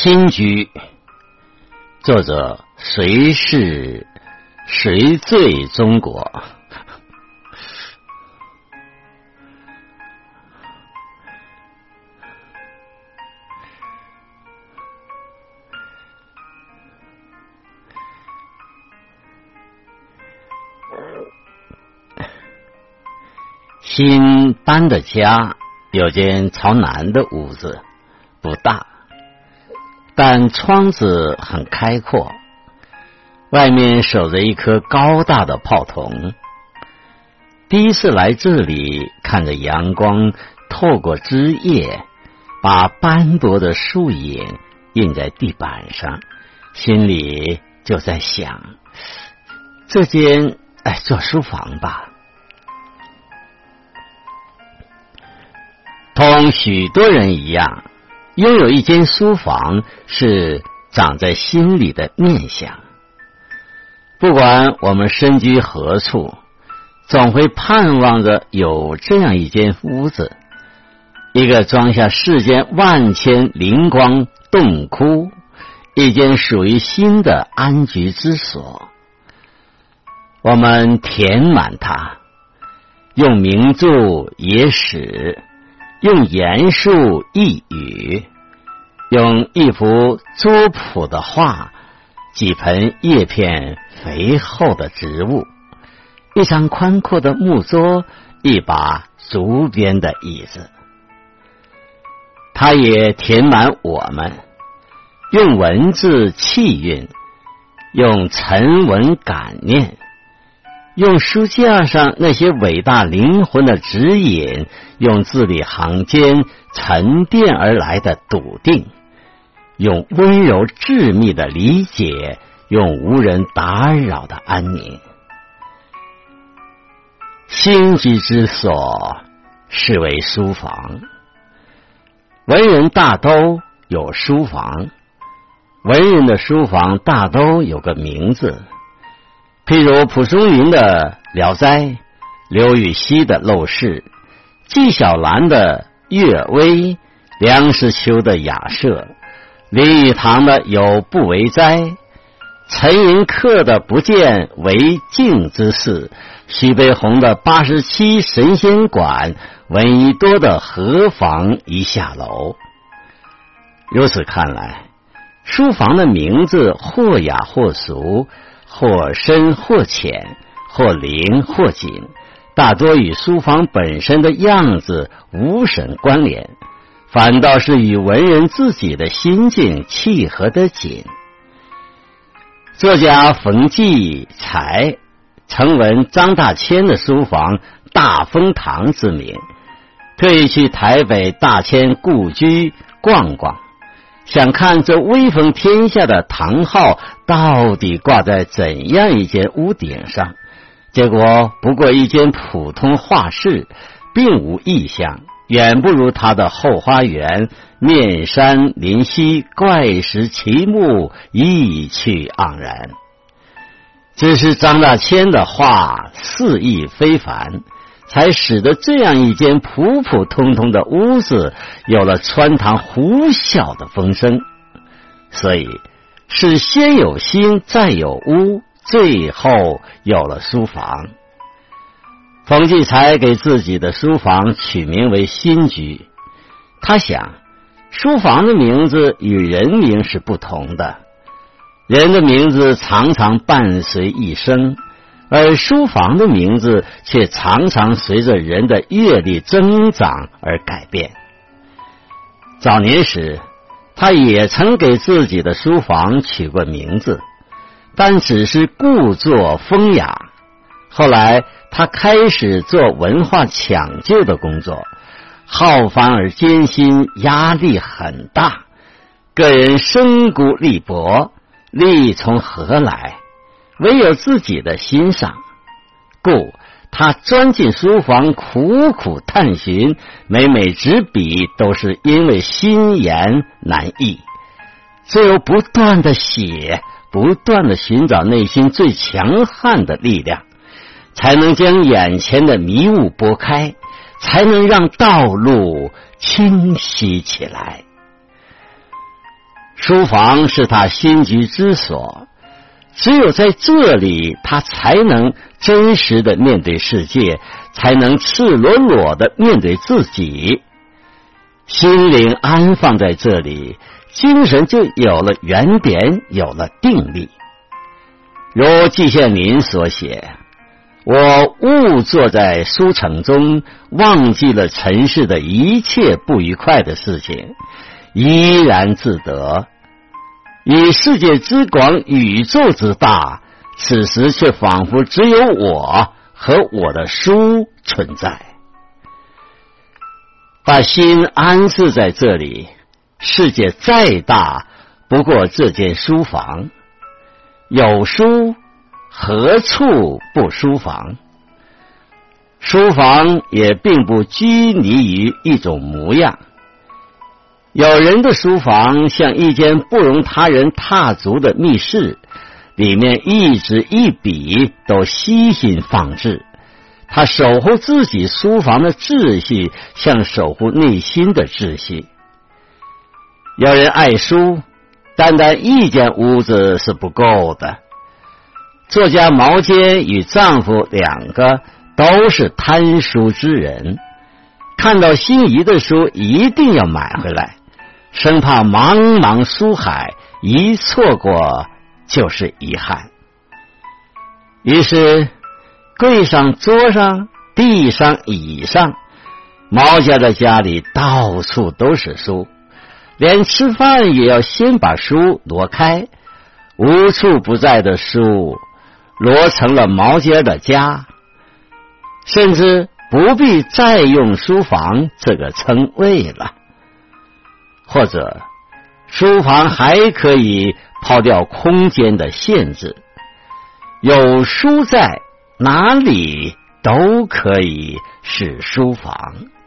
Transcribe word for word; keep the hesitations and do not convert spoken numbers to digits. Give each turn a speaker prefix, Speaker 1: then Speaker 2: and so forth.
Speaker 1: 新居，作者谁是谁最中国？新搬的家有间朝南的屋子，不大，但窗子很开阔，外面守着一棵高大的炮筒。第一次来这里，看着阳光透过枝叶，把斑驳的树影印在地板上，心里就在想，这间哎做书房吧。同许多人一样，拥有一间书房是长在心里的念想。不管我们身居何处，总会盼望着有这样一间屋子，一个装下世间万千灵光洞窟，一间属于心的安居之所。我们填满它，用名著野史，用言述一语，用一幅拙朴的画，几盆叶片肥厚的植物，一张宽阔的木桌，一把竹编的椅子。它也填满我们，用文字气韵，用沉文感念，用书架上那些伟大灵魂的指引，用字里行间沉淀而来的笃定，用温柔致密的理解，用无人打扰的安宁。心居之所，是为书房。文人大都有书房，文人的书房大都有个名字，譬如蒲松龄的《聊斋》，刘禹锡的《陋室》，纪晓岚的《阅微》，梁实秋的《雅舍》，林语堂的《有不为斋》，陈寅恪的《不见为净之事》，徐悲鸿的《八十七神仙馆》，闻一多的《何妨一下楼》。如此看来，书房的名字或雅或俗，或深或浅，或灵或紧，大多与书房本身的样子无甚关联，反倒是与文人自己的心境契合得紧。作家冯骥才曾闻张大千的书房大风堂之名，特意去台北大千故居逛逛，想看这威风天下的堂号到底挂在怎样一间屋顶上。结果不过一间普通画室，并无异象，远不如他的后花园，面山林溪，怪石奇木，意趣盎然。只是张大千的画肆意非凡，才使得这样一间普普通通的屋子有了穿堂呼啸的风声。所以是先有心再有屋，最后有了书房。冯骥才给自己的书房取名为新居。他想，书房的名字与人名是不同的，人的名字常常伴随一生，而书房的名字却常常随着人的阅历增长而改变。早年时，他也曾给自己的书房取过名字，但只是故作风雅。后来他开始做文化抢救的工作，浩繁而艰辛，压力很大，个人身骨力薄，力从何来？唯有自己的欣赏。故他钻进书房，苦苦探寻，每每执笔都是因为心言难译，只有不断的写，不断的寻找内心最强悍的力量，才能将眼前的迷雾拨开，才能让道路清晰起来。 书房是他心居之所，只有在这里，他才能真实的面对世界，才能赤裸裸的面对自己。心灵安放在这里，精神就有了原点，有了定力。如季羡林所写，我误坐在书城中，忘记了尘世的一切不愉快的事情，怡然自得。以世界之广，宇宙之大，此时却仿佛只有我和我的书存在。把心安置在这里，世界再大不过这间书房。有书何处不书房？书房也并不拘泥于一种模样。有人的书房像一间不容他人踏足的密室，里面一纸一笔都悉心放置。他守护自己书房的秩序，像守护内心的秩序。有人爱书，单单一间屋子是不够的。作家毛尖与丈夫两个都是贪书之人，看到心仪的书一定要买回来，生怕茫茫书海一错过就是遗憾。于是柜上、桌上、地上、椅上，毛家的家里到处都是书，连吃饭也要先把书挪开，无处不在的书罗成了毛家的家，甚至不必再用书房这个称谓了。或者书房还可以抛掉空间的限制，有书在哪里都可以是书房。